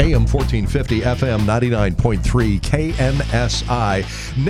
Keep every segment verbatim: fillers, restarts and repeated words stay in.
A M fourteen fifty, F M ninety-nine point three, K N S I.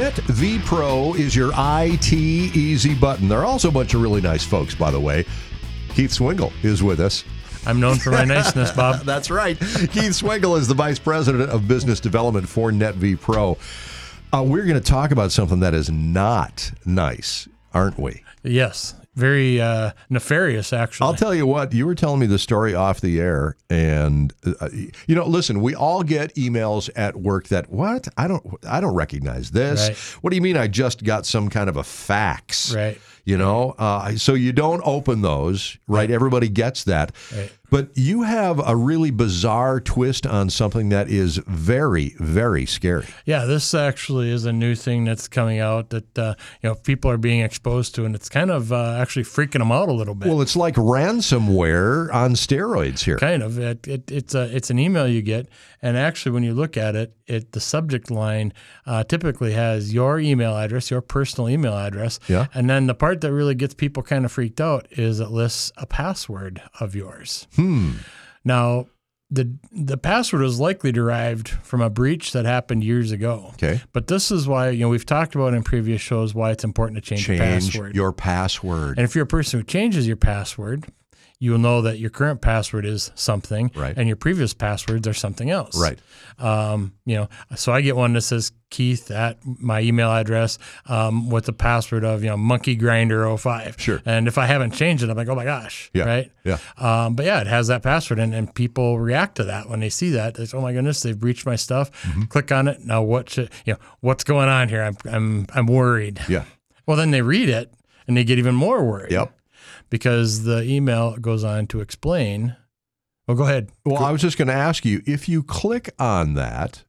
NetVPro is your I T easy button. There are also a bunch of really nice folks, by the way. Keith Swingle is with us. I'm known for my niceness, Bob. That's right. Keith Swingle is the Vice President of Business Development for NetVPro. Uh, we're going to talk about something that is not nice, aren't we? Yes. Very uh, nefarious, actually. I'll tell you what, you were telling me the story off the air, and uh, you know, listen, we all get emails at work that, what? I don't I don't recognize this. Right. What do you mean I just got some kind of a fax? Right. You know, uh, so you don't open those, right? right? Everybody gets that. Right. But you have a really bizarre twist on something that is very, very scary. Yeah, this actually is a new thing that's coming out that uh, you know people are being exposed to, and it's kind of uh, actually freaking them out a little bit. Well, it's like ransomware on steroids here. Kind of. It, it, it's a it's an email you get, and actually, when you look at it, it the subject line uh, typically has your email address, your personal email address, yeah. And then the part that really gets people kind of freaked out is it lists a password of yours. Hmm. Now, the the password was likely derived from a breach that happened years ago. Okay. But this is why, you know, we've talked about in previous shows why it's important to change, change your password. your password. And if you're a person who changes your password, you will know that your current password is something, right, and your previous passwords are something else. Right. Um, you know, so I get one that says Keith at my email address um, with the password of, you know, Monkey Grinder oh five. Sure. And if I haven't changed it, I'm like, oh my gosh. Yeah. Right. Yeah. Um, but yeah, it has that password, and, and people react to that when they see that. They say, oh my goodness, they've breached my stuff. Mm-hmm. Click on it. Now what should, you know, what's going on here? I'm, I'm, I'm worried. Yeah. Well, then they read it and they get even more worried. Yep. Because the email goes on to explain. Well, go ahead. Well, go. I was just going to ask you, if you click on that,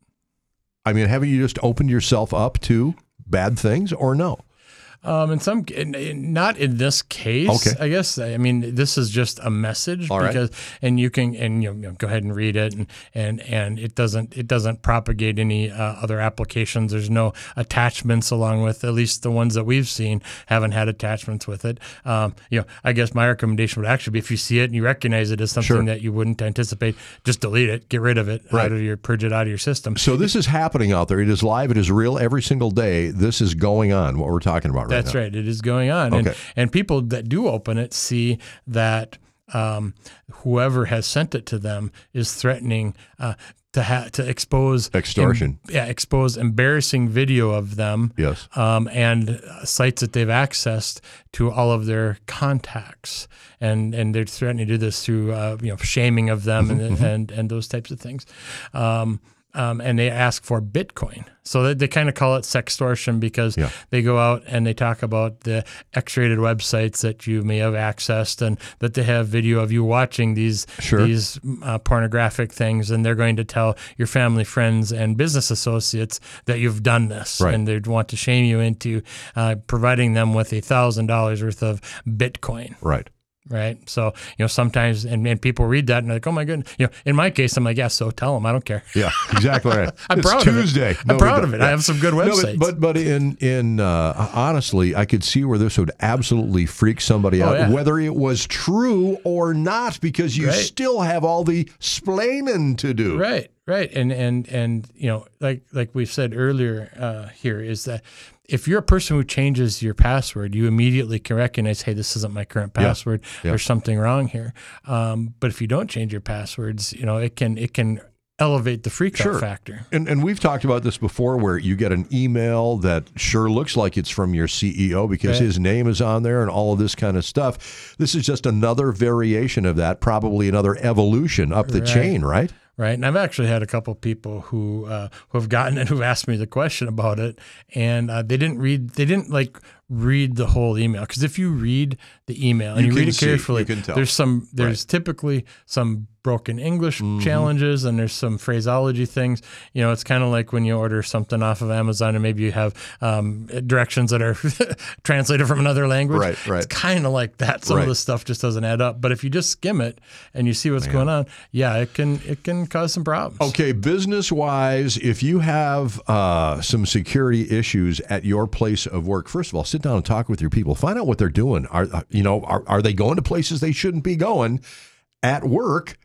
I mean, haven't you just opened yourself up to bad things or no? Um, in some, in, in, not in this case, okay. I guess. I mean, this is just a message. All because, right. And you can, and you know, you know, go ahead and read it, and and and it doesn't, it doesn't propagate any uh, other applications. There's no attachments along with, at least the ones that we've seen haven't had attachments with it. Um, you know, I guess my recommendation would actually be if you see it and you recognize it as something sure. that you wouldn't anticipate, just delete it, get rid of it, right. out of your, purge it out of your system. So this is happening out there. It is live. It is real every single day. This is going on. What we're talking about right That's now. right. It is going on. Okay. And, and people that do open it see that um, whoever has sent it to them is threatening uh, to ha- to expose extortion. Em- yeah, expose embarrassing video of them. Yes. Um, and sites that they've accessed to all of their contacts, and and they're threatening to do this through uh, you know shaming of them and and and those types of things. Um, Um, and they ask for Bitcoin. So they, they kind of call it sextortion because yeah. they go out and they talk about the X-rated websites that you may have accessed and that they have video of you watching these sure. these uh, pornographic things, and they're going to tell your family, friends, and business associates that you've done this. Right. And they'd want to shame you into uh, providing them with a thousand dollars worth of Bitcoin. Right. Right. So, you know, sometimes, and, and people read that and they're like, oh my goodness, you know, in my case, I'm like, yeah, so tell them, I don't care. Yeah, exactly right. I'm it's proud Tuesday. of it. No, I'm proud of it. Yeah. I have some good websites. No, but, but, but in, in uh, honestly, I could see where this would absolutely freak somebody oh, out, yeah. whether it was true or not, because you right. still have all the splaining to do. Right. Right. And, and, and, you know, like, like we've said earlier uh, here is that if you're a person who changes your password, you immediately can recognize, hey, this isn't my current password. Yeah. Yeah. There's something wrong here. Um, but if you don't change your passwords, you know, it can, it can elevate the freak out sure. factor. And and we've talked about this before, where you get an email that sure looks like it's from your C E O because right. his name is on there and all of this kind of stuff. This is just another variation of that, probably another evolution up the right. chain, right? Right. And I've actually had a couple of people who uh, who have gotten it, who've asked me the question about it, and uh, they didn't read, they didn't like read the whole email. Because if you read the email and you, you read it see, carefully, you can tell. there's some, there's right. typically some broken English mm-hmm. challenges, and there's some phraseology things. You know, it's kind of like when you order something off of Amazon and maybe you have um, directions that are translated from another language. Right, right. It's kind of like that. Some right. of the stuff just doesn't add up. But if you just skim it and you see what's Man. going on, yeah, it can it can cause some problems. Okay, business-wise, if you have uh, some security issues at your place of work, first of all, sit down and talk with your people. Find out what they're doing. Are you know are are they going to places they shouldn't be going at work?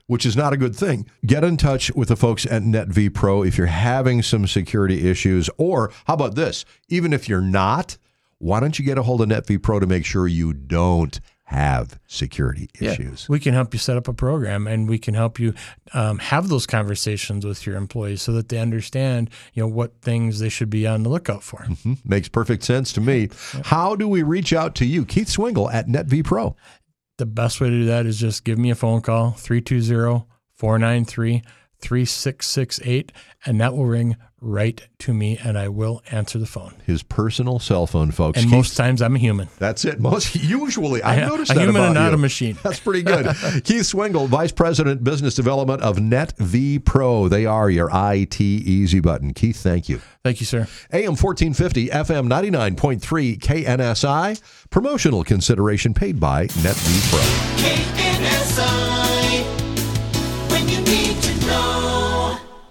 which is not a good thing. Get in touch with the folks at NetV Pro if you're having some security issues. Or how about this? Even if you're not, why don't you get a hold of NetV Pro to make sure you don't have security issues? Yeah, we can help you set up a program, and we can help you um, have those conversations with your employees so that they understand, you know, what things they should be on the lookout for. Mm-hmm. Makes perfect sense to me. Yeah. How do we reach out to you, Keith Swingle at NetV Pro? The best way to do that is just give me a phone call, three two zero, four nine three, three six six eight, and that will ring right to me, and I will answer the phone. His personal cell phone, folks. And Keith, most times I'm a human. That's it. Most usually, I've I, noticed a that human about and not you. a machine. That's pretty good. Keith Swingle, Vice President, Business Development of NetV Pro. They are your I T easy button. Keith, thank you. Thank you, sir. A M fourteen fifty, F M ninety-nine point three, K N S I. Promotional consideration paid by NetV Pro.